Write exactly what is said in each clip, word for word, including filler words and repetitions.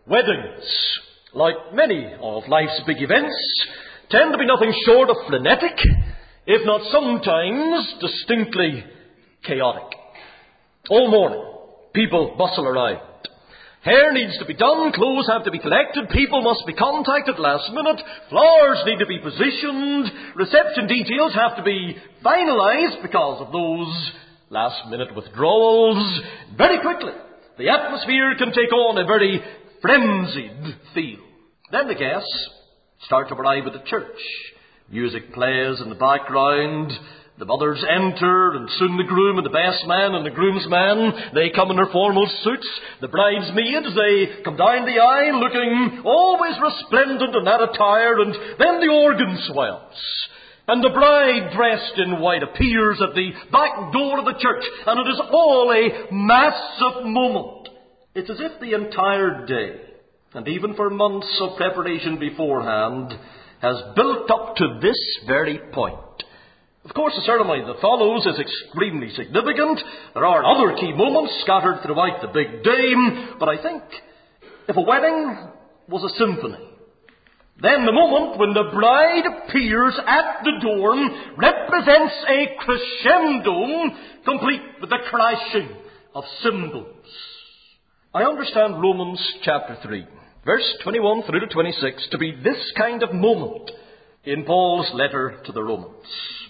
Weddings, like many of life's big events, tend to be nothing short of frenetic, if not sometimes distinctly chaotic. All morning, people bustle around. Hair needs to be done, clothes have to be collected, people must be contacted last minute, flowers need to be positioned, reception details have to be finalised because of those last minute withdrawals. Very quickly, the atmosphere can take on a very frenzied feel. Then the guests start to arrive at the church. Music plays in the background. The mothers enter, and soon the groom and the best man and the groomsman, they come in their formal suits. The bridesmaids, they come down the aisle looking always resplendent in that attire, and then the organ swells. And the bride dressed in white appears at the back door of the church, and it is all a massive moment. It's as if the entire day, and even for months of preparation beforehand, has built up to this very point. Of course, the ceremony that follows is extremely significant. There are other key moments scattered throughout the big day, but I think if a wedding was a symphony, then the moment when the bride appears at the door represents a crescendo, complete with the crashing of cymbals. I understand Romans chapter three, verse twenty-one through to twenty-six, to be this kind of moment in Paul's letter to the Romans.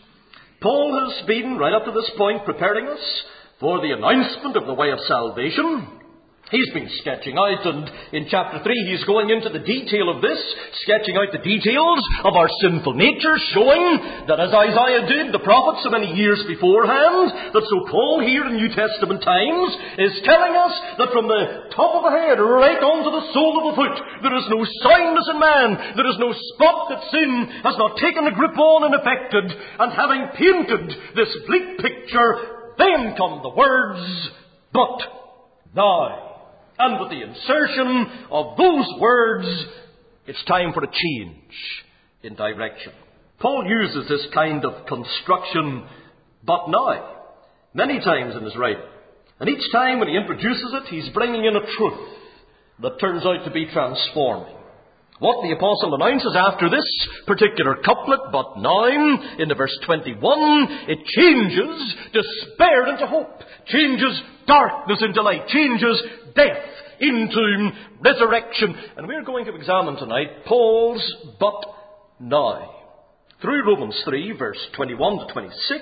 Paul has been, right up to this point, preparing us for the announcement of the way of salvation. He's been sketching out, and in chapter three he's going into the detail of this, sketching out the details of our sinful nature, showing that as Isaiah did, the prophet so many years beforehand, that so Paul here in New Testament times is telling us that from the top of the head right onto the sole of the foot, there is no soundness in man, there is no spot that sin has not taken a grip on and affected. And having painted this bleak picture, then come the words, "But now." And with the insertion of those words, it's time for a change in direction. Paul uses this kind of construction, "but now," many times in his writing. And each time when he introduces it, he's bringing in a truth that turns out to be transforming. What the apostle announces after this particular couplet, "but now," in the verse twenty-one, it changes despair into hope, changes darkness into light, changes death into resurrection. And we're going to examine tonight Paul's "but now" through Romans three, verse twenty-one to twenty-six.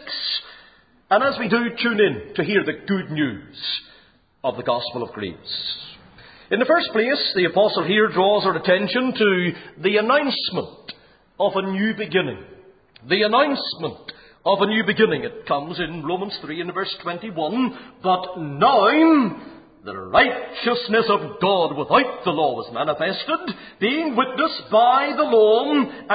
And as we do, tune in to hear the good news of the gospel of grace. In the first place, the apostle here draws our attention to the announcement of a new beginning. The announcement of a new beginning. It comes in Romans three in verse twenty-one. "But now the righteousness of God without the law was manifested, being witnessed by the law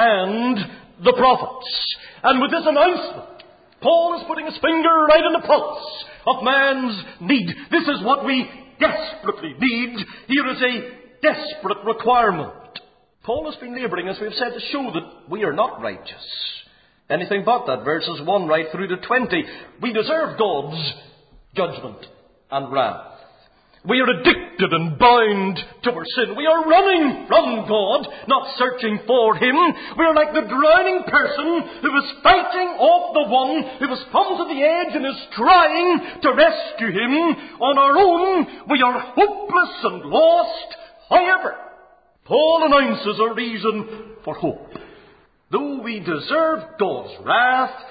and the prophets." And with this announcement, Paul is putting his finger right in the pulse of man's need. This is what we desperately need. Here is a desperate requirement. Paul has been labouring, as we've said, to show that we are not righteous. Anything but that. Verses one right through to twenty. We deserve God's judgment and wrath. We are addicted and bound to our sin. We are running from God, not searching for Him. We are like the drowning person who is fighting off the one who has come to the edge and is trying to rescue him. On our own, we are hopeless and lost. However, Paul announces a reason for hope. Though we deserve God's wrath,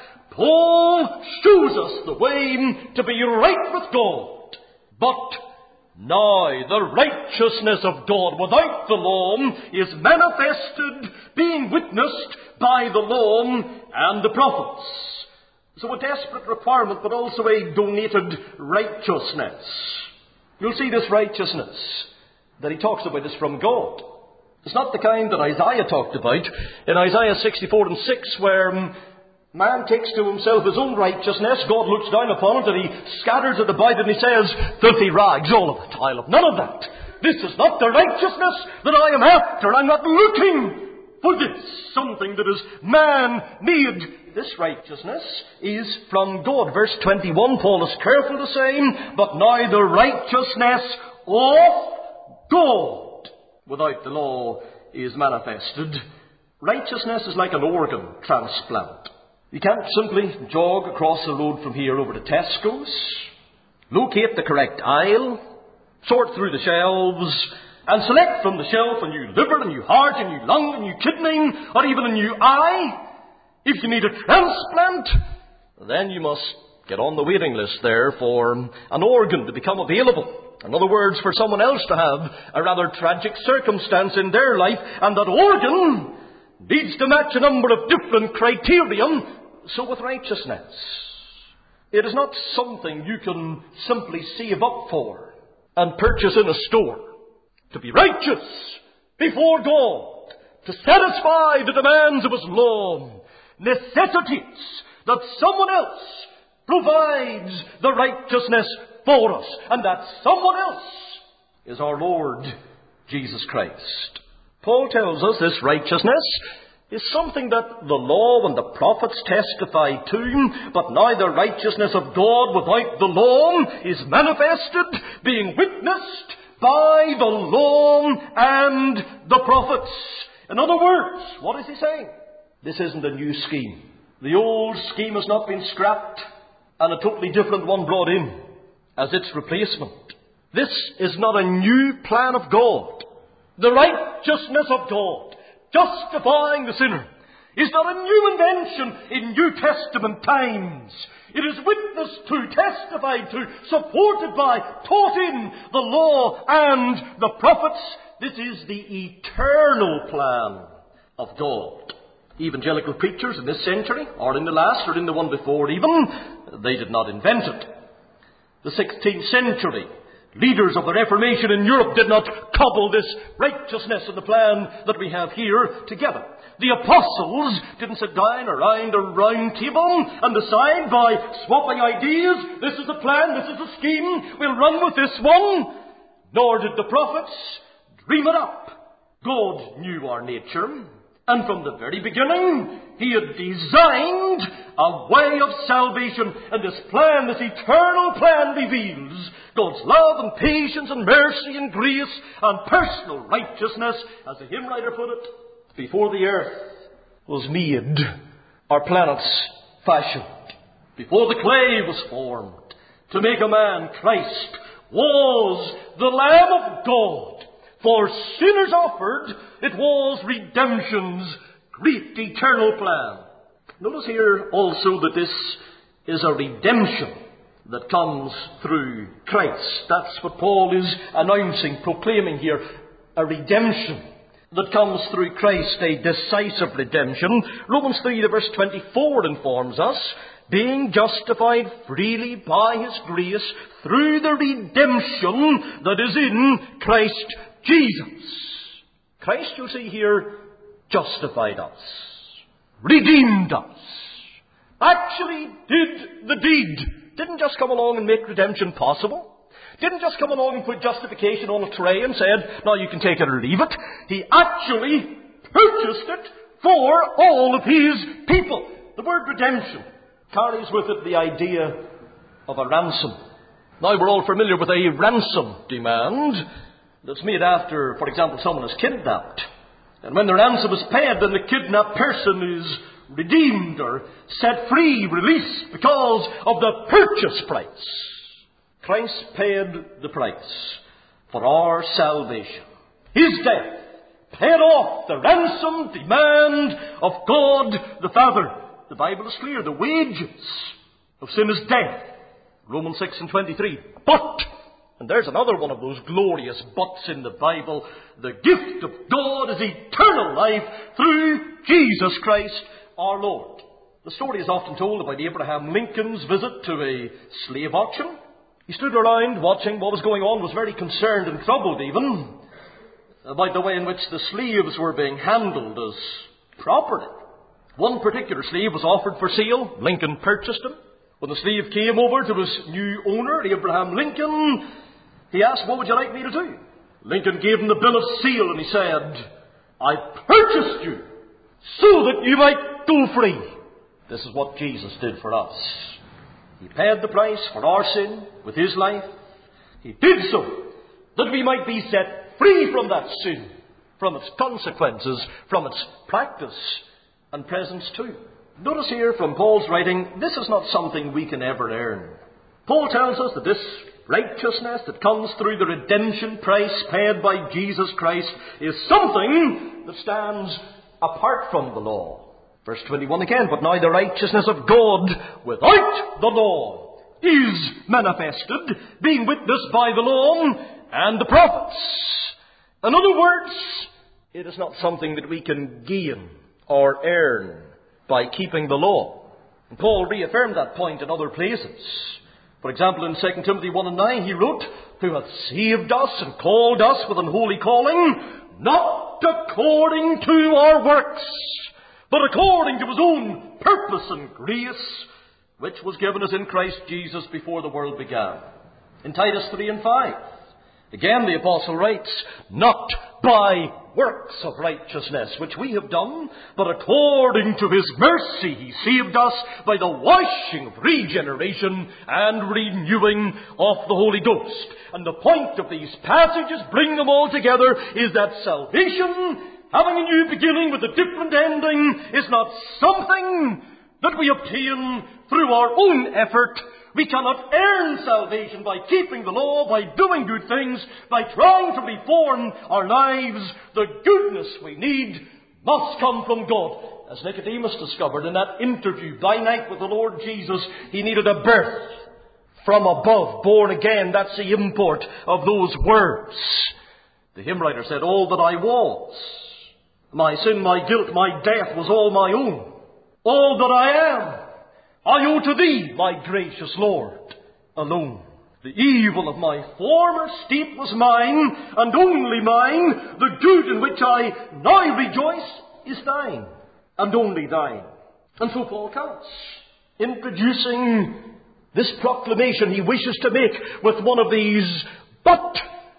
Paul shows us the way to be right with God. But now the righteousness of God without the law is manifested, being witnessed by the law and the prophets. So a desperate requirement, but also a donated righteousness. You'll see this righteousness that he talks about is from God. It's not the kind that Isaiah talked about in Isaiah sixty-four and six, where man takes to himself his own righteousness. God looks down upon it and he scatters it about and he says, "Filthy rags, all of it. I'll have none of that. This is not the righteousness that I am after. I'm not looking for this, something that is man-made." This righteousness is from God. Verse twenty-one, Paul is careful to say, "But now the righteousness of God without the law is manifested, righteousness is like an organ transplant. You can't simply jog across the road from here over to Tesco's, locate the correct aisle, sort through the shelves, and select from the shelf a new liver, a new heart, a new lung, a new kidney, or even a new eye. If you need a transplant, then you must get on the waiting list there for an organ to become available. In other words, for someone else to have a rather tragic circumstance in their life, and that organ needs to match a number of different criterion. So with righteousness, it is not something you can simply save up for and purchase in a store. To be righteous before God, to satisfy the demands of His law, necessitates that someone else provides the righteousness for us. And that someone else is our Lord Jesus Christ. Paul tells us this righteousness is something that the law and the prophets testify to, but now the righteousness of God without the law is manifested, being witnessed by the law and the prophets. In other words, what is he saying? This isn't a new scheme. The old scheme has not been scrapped and a totally different one brought in as its replacement. This is not a new plan of God. The righteousness of God, justifying the sinner, is not a new invention in New Testament times. It is witnessed to, testified to, supported by, taught in the law and the prophets. This is the eternal plan of God. Evangelical preachers in this century, or in the last, or in the one before even, they did not invent it. The sixteenth century leaders of the Reformation in Europe did not cobble this righteousness and the plan that we have here together. The apostles didn't sit down around a round table and decide by swapping ideas, this is the plan, this is the scheme, we'll run with this one. Nor did the prophets dream it up. God knew our nature, and from the very beginning, He had designed a way of salvation. And this plan, this eternal plan, reveals God's love and patience and mercy and grace and personal righteousness, as the hymn writer put it. Before the earth was made, our planets fashioned, before the clay was formed, to make a man, Christ was the Lamb of God. For sinners offered, it was redemption's great eternal plan. Notice here also that this is a redemption that comes through Christ. That's what Paul is announcing, proclaiming here. A redemption that comes through Christ, a decisive redemption. Romans three, verse twenty-four informs us, being justified freely by His grace through the redemption that is in Christ Jesus. Christ, you see here, justified us, redeemed us, actually did the deed. Didn't just come along and make redemption possible. Didn't just come along and put justification on a tray and said, now you can take it or leave it. He actually purchased it for all of His people. The word redemption carries with it the idea of a ransom. Now we're all familiar with a ransom demand that's made after, for example, someone is kidnapped. And when the ransom is paid, then the kidnapped person is redeemed or set free, released because of the purchase price. Christ paid the price for our salvation. His death paid off the ransom demand of God the Father. The Bible is clear. The wages of sin is death. Romans six and twenty-three. But, and there's another one of those glorious buts in the Bible, the gift of God is eternal life through Jesus Christ our Lord. The story is often told about Abraham Lincoln's visit to a slave auction. He stood around watching what was going on, was very concerned and troubled even about the way in which the slaves were being handled as property. One particular slave was offered for sale. Lincoln purchased him. When the slave came over to his new owner, Abraham Lincoln, he asked, what would you like me to do? Lincoln gave him the bill of sale and he said, I purchased you so that you might go free. This is what Jesus did for us. He paid the price for our sin with His life. He did so that we might be set free from that sin, from its consequences, from its practice and presence too. Notice here from Paul's writing, this is not something we can ever earn. Paul tells us that this righteousness that comes through the redemption price paid by Jesus Christ is something that stands apart from the law. Verse twenty-one again, but now the righteousness of God without the law is manifested, being witnessed by the law and the prophets. In other words, it is not something that we can gain or earn by keeping the law. And Paul reaffirmed that point in other places. For example, in Second Timothy one and nine, he wrote, who hath saved us and called us with an holy calling, not according to our works, but according to his own purpose and grace, which was given us in Christ Jesus before the world began. In Titus three and five, again the apostle writes, not by works of righteousness which we have done, but according to his mercy he saved us by the washing of regeneration and renewing of the Holy Ghost. And the point of these passages, bring them all together, is that salvation, having a new beginning with a different ending, is not something that we obtain through our own effort. We cannot earn salvation by keeping the law, by doing good things, by trying to reform our lives. The goodness we need must come from God. As Nicodemus discovered in that interview by night with the Lord Jesus, he needed a birth from above, born again. That's the import of those words. The hymn writer said, all that I was, my sin, my guilt, my death was all my own. All that I am, I owe to thee, my gracious Lord, alone. The evil of my former state was mine, and only mine. The good in which I now rejoice is thine, and only thine. And so Paul comes, introducing this proclamation he wishes to make with one of these, but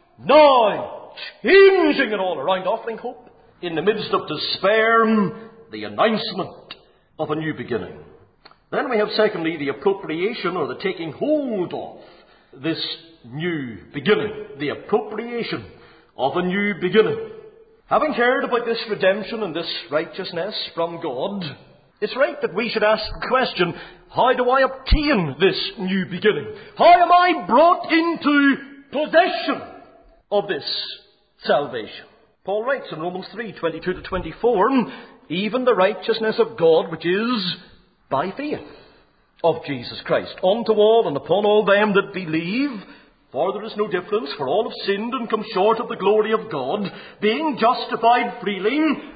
now, changing it all around, offering hope in the midst of despair, the announcement of a new beginning. Then we have, secondly, the appropriation or the taking hold of this new beginning. The appropriation of a new beginning. Having heard about this redemption and this righteousness from God, it's right that we should ask the question, how do I obtain this new beginning? How am I brought into possession of this salvation? Paul writes in Romans three, twenty-two to twenty-four, even the righteousness of God which is by faith of Jesus Christ, unto all and upon all them that believe, for there is no difference, for all have sinned and come short of the glory of God, being justified freely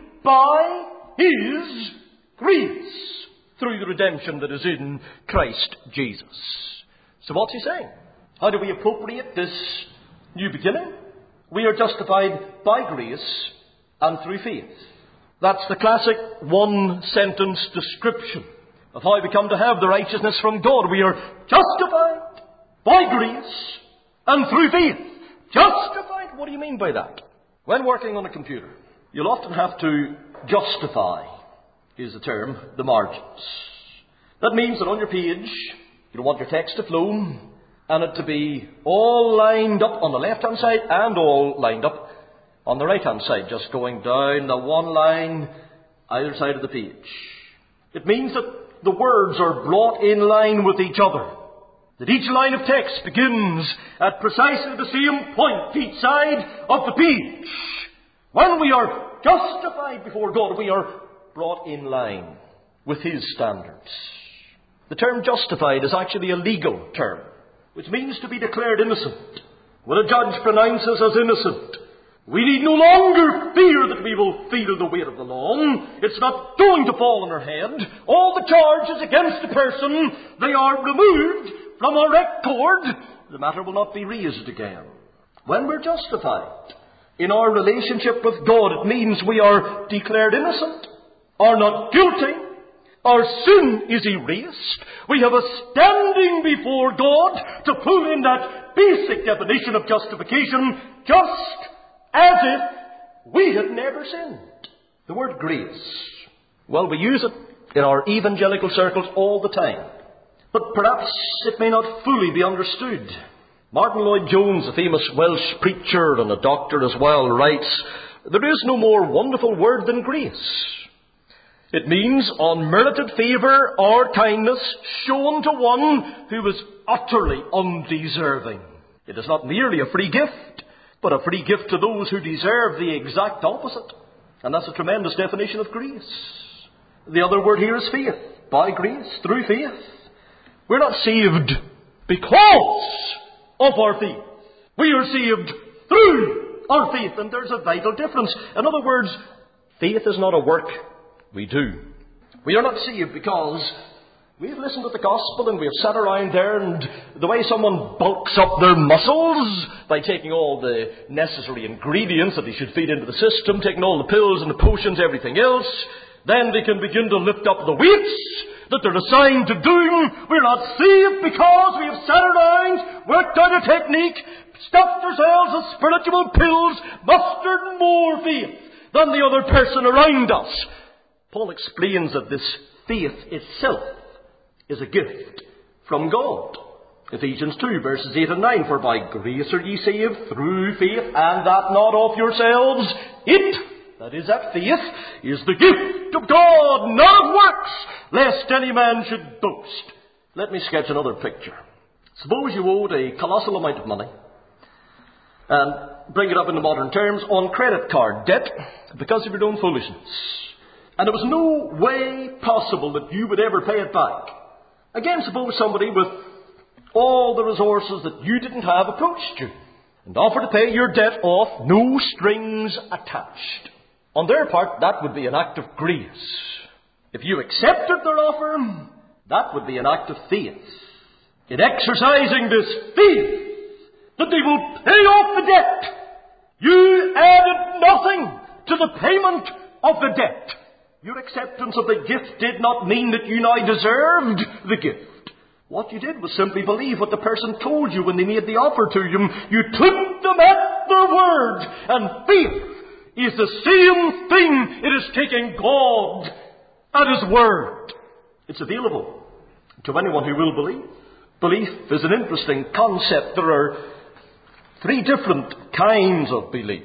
by his grace, through the redemption that is in Christ Jesus. So what's he saying? How do we appropriate this new beginning? We are justified by grace and through faith. That's the classic one-sentence description of how we come to have the righteousness from God. We are justified by grace and through faith. Justified? What do you mean by that? When working on a computer, you'll often have to justify, is the term, the margins. That means that on your page, you want your text to flow and it to be all lined up on the left-hand side and all lined up on the right-hand side, just going down the one line either side of the page. It means that the words are brought in line with each other. That each line of text begins at precisely the same point each side of the page. When we are justified before God, we are brought in line with his standards. The term justified is actually a legal term, which means to be declared innocent. When a judge pronounces us innocent, we need no longer fear that we will feel the weight of the law. It's not going to fall on our head. All the charges against the person, they are removed from our record. The matter will not be raised again. When we're justified in our relationship with God, it means we are declared innocent, are not guilty. Our sin is erased. We have a standing before God to pull in that basic definition of justification, just as if we had never sinned. The word grace, well, we use it in our evangelical circles all the time. But perhaps it may not fully be understood. Martin Lloyd-Jones, a famous Welsh preacher and a doctor as well, writes, "There is no more wonderful word than grace. It means unmerited favour or kindness shown to one who is utterly undeserving. It is not merely a free gift, but a free gift to those who deserve the exact opposite." And that's a tremendous definition of grace. The other word here is faith. By grace, through faith. We're not saved because of our faith. We are saved through our faith, and there's a vital difference. In other words, faith is not a work we do. We are not saved because we've listened to the gospel and we've sat around there, and the way someone bulks up their muscles by taking all the necessary ingredients that they should feed into the system, taking all the pills and the potions, everything else, then they can begin to lift up the weights that they're assigned to doing. We're not saved because we have sat around, worked out a technique, stuffed ourselves with spiritual pills, mustered more faith than the other person around us. Paul explains that this faith itself is a gift from God. Ephesians two, verses eight and nine, "For by grace are ye saved through faith, and that not of yourselves. It," that is, that faith, "is the gift of God, not of works, lest any man should boast." Let me sketch another picture. Suppose you owed a colossal amount of money, and bring it up into modern terms, on credit card debt because of your own foolishness. And there was no way possible that you would ever pay it back. Again, suppose somebody with all the resources that you didn't have approached you and offered to pay your debt off, no strings attached. On their part, that would be an act of grace. If you accepted their offer, that would be an act of faith. In exercising this faith that they will pay off the debt, you added nothing to the payment of the debt. Your acceptance of the gift did not mean that you now deserved the gift. What you did was simply believe what the person told you when they made the offer to you. You took them at their word. And faith is the same thing. It is taking God at His word. It's available to anyone who will believe. Belief is an interesting concept. There are three different kinds of belief.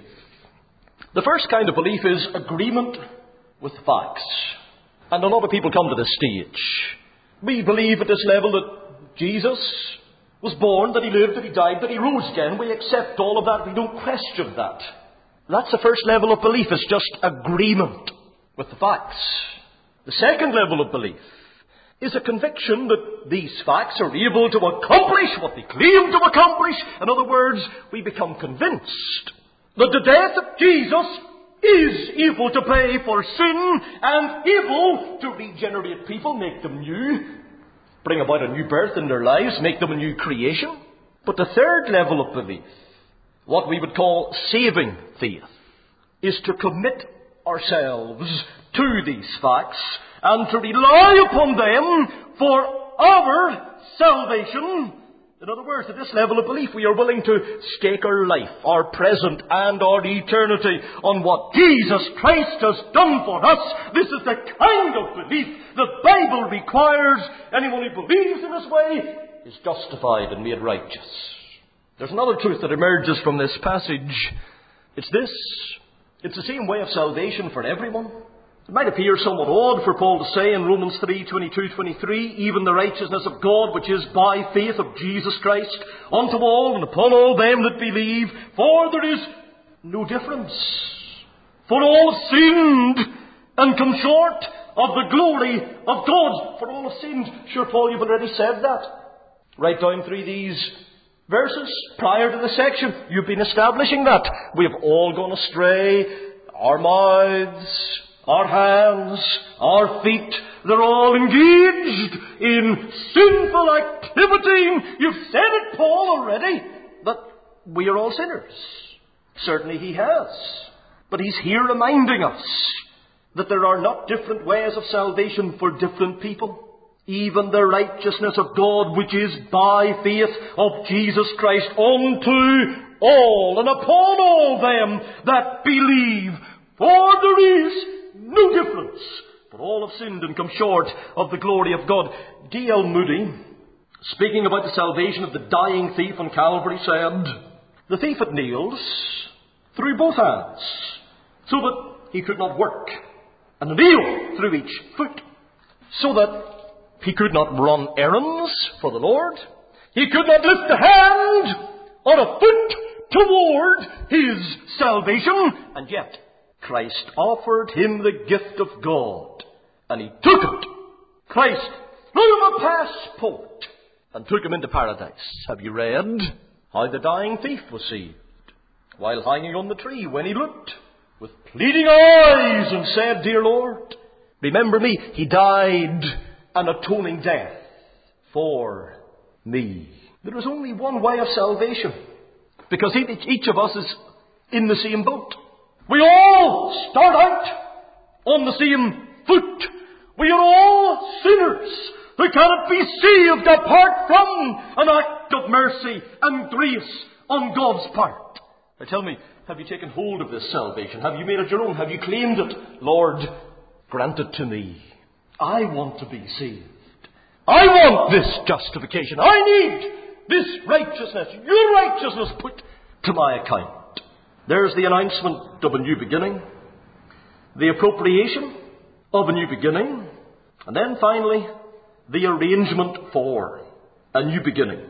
The first kind of belief is agreement with facts. And a lot of people come to this stage. We believe at this level that Jesus was born, that He lived, that He died, that He rose again. We accept all of that. We don't question that. That's the first level of belief. It's just agreement with the facts. The second level of belief is a conviction that these facts are able to accomplish what they claim to accomplish. In other words, we become convinced that the death of Jesus is able to pay for sin and able to regenerate people, make them new, bring about a new birth in their lives, make them a new creation. But the third level of belief, what we would call saving faith, is to commit ourselves to these facts and to rely upon them for our salvation. In other words, at this level of belief, we are willing to stake our life, our present and our eternity on what Jesus Christ has done for us. This is the kind of belief the Bible requires. Anyone who believes in this way is justified and made righteous. There's another truth that emerges from this passage. It's this. It's the same way of salvation for everyone. It might appear somewhat odd for Paul to say in Romans three, twenty-two, twenty-three, even the righteousness of God which is by faith of Jesus Christ unto all and upon all them that believe, for there is no difference. For all have sinned and come short of the glory of God. For all have sinned. Sure, Paul, you've already said that. Right down through these verses prior to the section, you've been establishing that. We have all gone astray. Our mouths, our hands, our feet, they're all engaged in sinful activity. You've said it, Paul, already, that we are all sinners. Certainly he has. But he's here reminding us that there are not different ways of salvation for different people. Even the righteousness of God, which is by faith of Jesus Christ, unto all and upon all them that believe. For there is no difference, for all have sinned and come short of the glory of God. D L Moody, speaking about the salvation of the dying thief on Calvary, said, "The thief at nails through both hands, so that he could not work, and a nail through each foot, so that he could not run errands for the Lord. He could not lift a hand or a foot toward his salvation, and yet Christ offered him the gift of God, and he took it. Christ threw him a passport and took him into paradise." Have you read how the dying thief was saved? While hanging on the tree, when he looked with pleading eyes and said, "Dear Lord, remember me," he died an atoning death for me. There is only one way of salvation, because each, each of us is in the same boat. We all start out on the same foot. We are all sinners who cannot be saved apart from an act of mercy and grace on God's part. Now tell me, have you taken hold of this salvation? Have you made it your own? Have you claimed it? "Lord, grant it to me. I want to be saved. I want this justification. I need this righteousness, your righteousness, put to my account." There's the announcement of a new beginning, the appropriation of a new beginning, and then finally, the arrangement for a new beginning.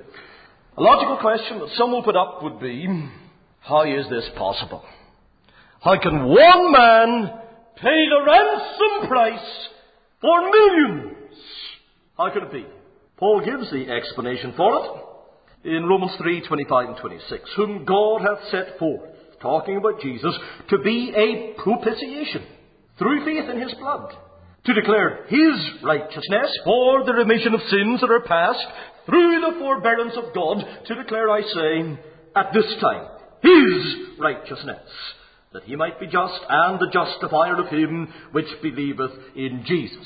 A logical question that some will put up would be, how is this possible? How can one man pay the ransom price for millions? How could it be? Paul gives the explanation for it in Romans three, twenty-five and twenty-six. "Whom God hath set forth," talking about Jesus, "to be a propitiation through faith in his blood, to declare his righteousness for the remission of sins that are past, through the forbearance of God, to declare, I say, at this time, his righteousness, that he might be just and the justifier of him which believeth in Jesus."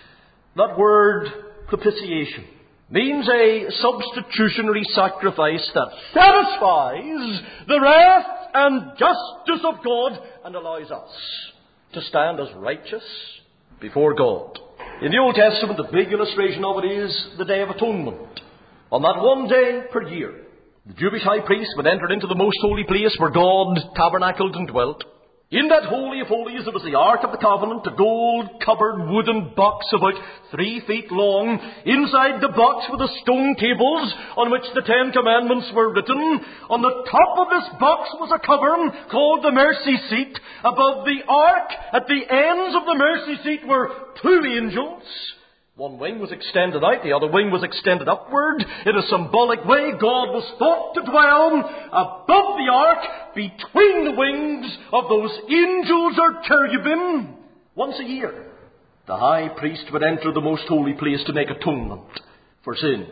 That word propitiation means a substitutionary sacrifice that satisfies the wrath and justice of God and allows us to stand as righteous before God. In the Old Testament, the big illustration of it is the Day of Atonement. On that one day per year, the Jewish high priest would enter into the most holy place where God tabernacled and dwelt. In that Holy of Holies, there was the Ark of the Covenant, a gold-covered wooden box about three feet long. Inside the box were the stone tables on which the Ten Commandments were written. On the top of this box was a cover called the mercy seat. Above the Ark, at the ends of the mercy seat, were two angels. One wing was extended out, the other wing was extended upward. In a symbolic way, God was thought to dwell above the ark, between the wings of those angels or cherubim. Once a year, the high priest would enter the most holy place to make atonement for sins.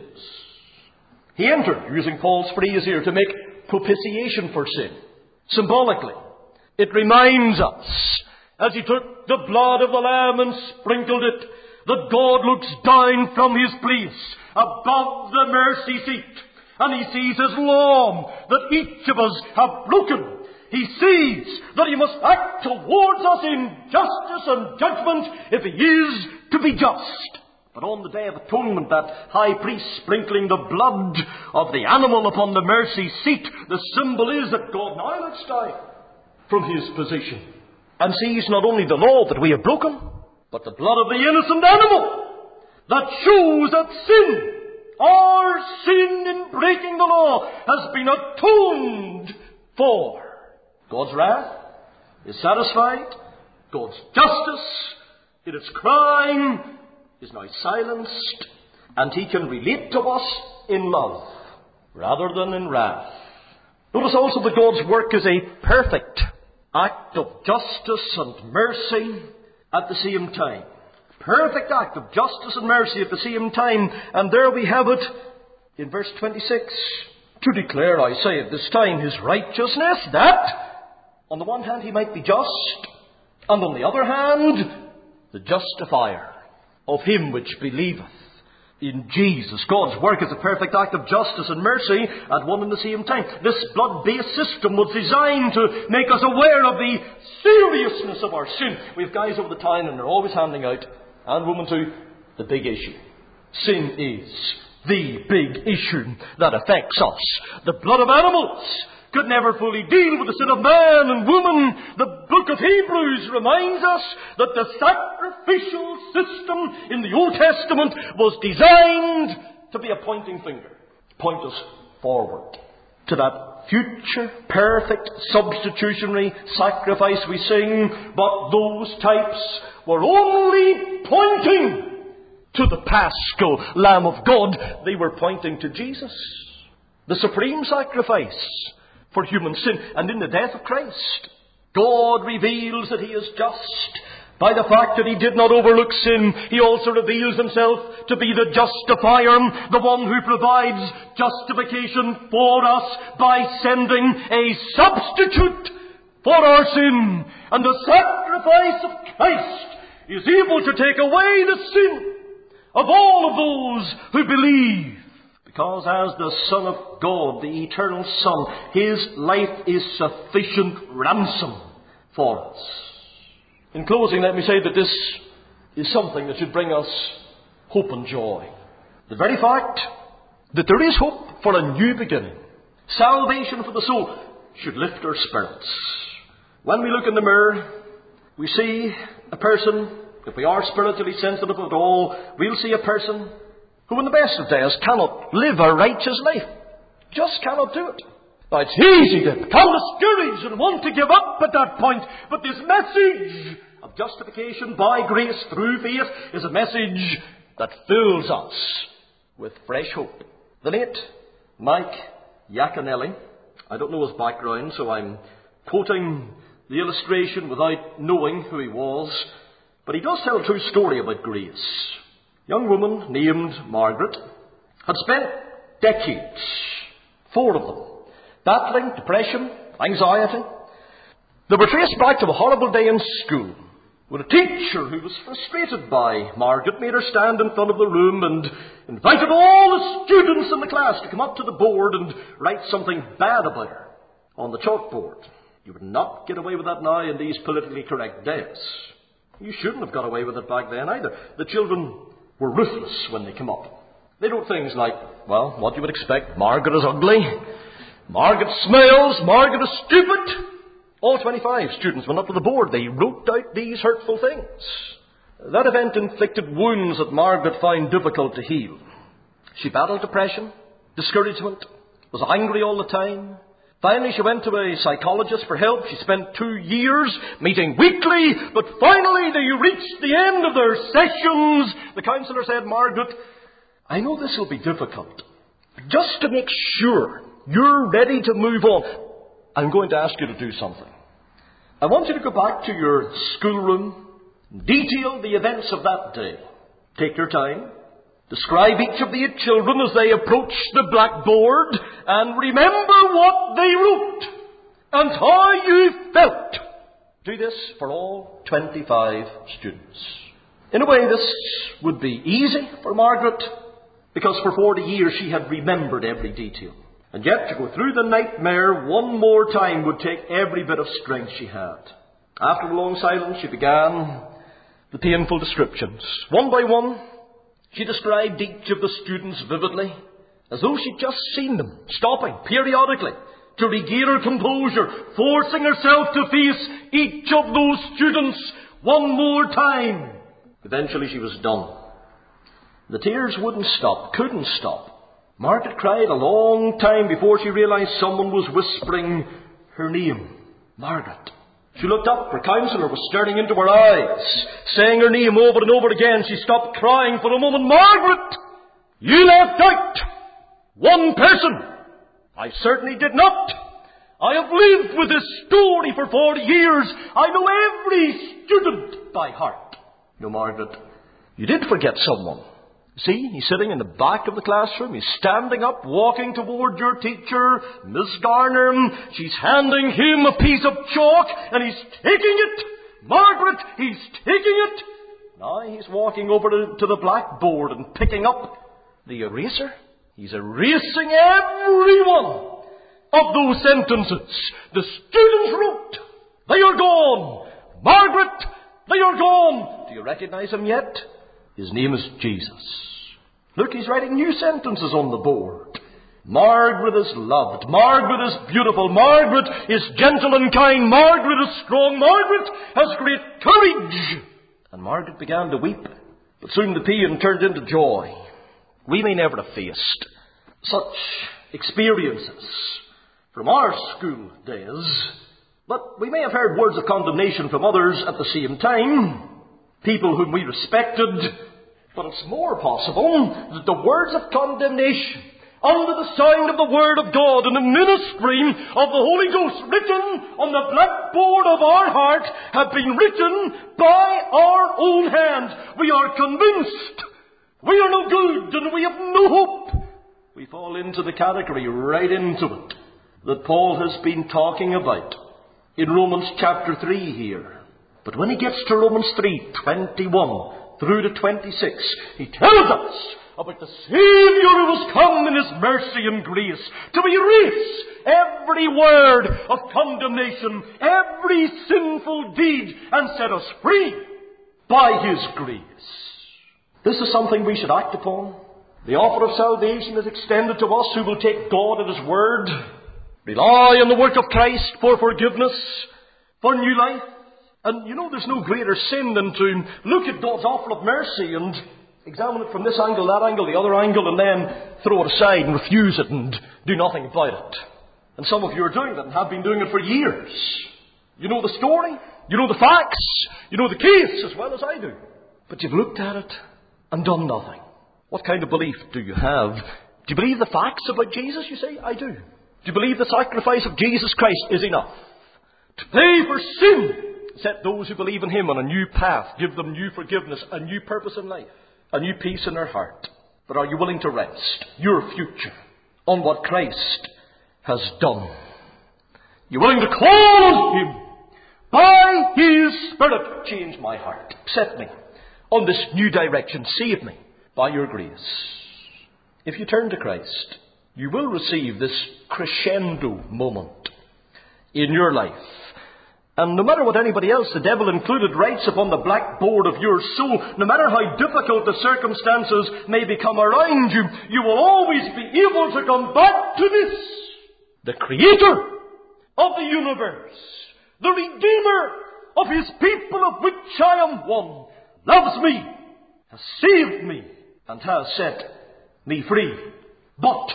He entered, using Paul's phrase here, to make propitiation for sin. Symbolically, it reminds us, as he took the blood of the Lamb and sprinkled it, that God looks down from his place above the mercy seat, and he sees his law that each of us have broken. He sees that he must act towards us in justice and judgment if he is to be just. But on the Day of Atonement, that high priest sprinkling the blood of the animal upon the mercy seat, the symbol is that God now looks down from his position and sees not only the law that we have broken, but the blood of the innocent animal that shows that sin, our sin in breaking the law, has been atoned for. God's wrath is satisfied. God's justice in its crime is now silenced, and he can relate to us in love rather than in wrath. Notice also that God's work is a perfect act of justice and mercy at the same time. Perfect act of justice and mercy at the same time. And there we have it in verse twenty-six. To declare, I say, at this time his righteousness, that on the one hand he might be just, and on the other hand the justifier of him which believeth in Jesus. God's work is a perfect act of justice and mercy at one and the same time. This blood-based system was designed to make us aware of the seriousness of our sin. We have guys over the town and they're always handing out, and women too, the big issue. Sin is the big issue that affects us. The blood of animals could never fully deal with the sin of man and woman. The book of Hebrews reminds us that the sacrificial system in the Old Testament was designed to be a pointing finger, point us forward to that future perfect substitutionary sacrifice we sing. But those types were only pointing to the Paschal Lamb of God. They were pointing to Jesus, the supreme sacrifice for human sin. And in the death of Christ, God reveals that He is just. By the fact that He did not overlook sin, He also reveals Himself to be the justifier, the one who provides justification for us by sending a substitute for our sin. And the sacrifice of Christ is able to take away the sin of all of those who believe. Because as the Son of God, the eternal Son, His life is sufficient ransom for us. In closing, let me say that this is something that should bring us hope and joy. The very fact that there is hope for a new beginning, salvation for the soul, should lift our spirits. When we look in the mirror, we see a person, if we are spiritually sensitive at all, we'll see a person who in the best of days cannot live a righteous life. Just cannot do it. Now, it's easy to become discouraged and want to give up at that point. But this message of justification by grace through faith is a message that fills us with fresh hope. The late Mike Yaconelli, I don't know his background, so I'm quoting the illustration without knowing who he was, but he does tell a true story about grace. A young woman named Margaret had spent decades, four of them, battling depression, anxiety. They were traced back to a horrible day in school when a teacher who was frustrated by Margaret made her stand in front of the room and invited all the students in the class to come up to the board and write something bad about her on the chalkboard. You would not get away with that now in these politically correct days. You shouldn't have got away with it back then either. The children were ruthless when they came up. They wrote things like, well, what you would expect, Margaret is ugly, Margaret smells, Margaret is stupid. All twenty-five students went up to the board. They wrote out these hurtful things. That event inflicted wounds that Margaret found difficult to heal. She battled depression, discouragement, was angry all the time. Finally, she went to a psychologist for help. She spent two years meeting weekly, but finally they reached the end of their sessions. The counsellor said, Margaret, I know this will be difficult, but just to make sure you're ready to move on, I'm going to ask you to do something. I want you to go back to your schoolroom, detail the events of that day. Take your time. Describe each of the eight children as they approach the blackboard and remember what they wrote and how you felt. Do this for all twenty-five students. In a way, this would be easy for Margaret because for forty years she had remembered every detail. And yet to go through the nightmare one more time would take every bit of strength she had. After a long silence, she began the painful descriptions. One by one, she described each of the students vividly, as though she'd just seen them, stopping periodically to regain her composure, forcing herself to face each of those students one more time. Eventually she was done. The tears wouldn't stop, couldn't stop. Margaret cried a long time before she realized someone was whispering her name. Margaret. She looked up. Her counsellor was staring into her eyes, saying her name over and over again. She stopped crying for a moment. Margaret! You left out one person. I certainly did not. I have lived with this story for forty years. I know every student by heart. No, Margaret, you did forget someone. See, he's sitting in the back of the classroom. He's standing up, walking toward your teacher, Miss Garner. She's handing him a piece of chalk, and he's taking it. Margaret, he's taking it. Now he's walking over to, to the blackboard and picking up the eraser. He's erasing every one of those sentences the students wrote. They are gone. Margaret, they are gone. Do you recognize him yet? His name is Jesus. Look, he's writing new sentences on the board. Margaret is loved. Margaret is beautiful. Margaret is gentle and kind. Margaret is strong. Margaret has great courage. And Margaret began to weep. But soon the pain turned into joy. We may never have faced such experiences from our school days, but we may have heard words of condemnation from others at the same time, people whom we respected. But it's more possible that the words of condemnation under the sound of the Word of God and the ministry of the Holy Ghost written on the blackboard of our heart have been written by our own hand. We are convinced we are no good and we have no hope. We fall into the category, right into it, that Paul has been talking about in Romans chapter three here. But when he gets to Romans three, twenty-one through to twenty-six, he tells us about the Saviour who has come in His mercy and grace to erase every word of condemnation, every sinful deed, and set us free by His grace. This is something we should act upon. The offer of salvation is extended to us who will take God at His word, rely on the work of Christ for forgiveness, for new life. And you know, there's no greater sin than to look at God's offer of mercy and examine it from this angle, that angle, the other angle, and then throw it aside and refuse it and do nothing about it. And some of you are doing that and have been doing it for years. You know the story, you know the facts, you know the case as well as I do. But you've looked at it and done nothing. What kind of belief do you have? Do you believe the facts about Jesus? You say, I do. Do you believe the sacrifice of Jesus Christ is enough to pay for sin, set those who believe in Him on a new path, give them new forgiveness, a new purpose in life, a new peace in their heart? But are you willing to rest your future on what Christ has done? You're willing to call on Him by His Spirit? Change my heart. Set me on this new direction. Save me by your grace. If you turn to Christ, you will receive this crescendo moment in your life. And no matter what anybody else, the devil included, writes upon the blackboard of your soul, no matter how difficult the circumstances may become around you, you will always be able to come back to this. The Creator of the universe, the Redeemer of His people, of which I am one, loves me, has saved me, and has set me free. But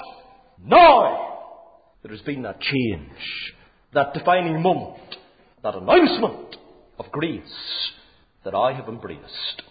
now there has been that change, that defining moment, that announcement of grace that I have embraced.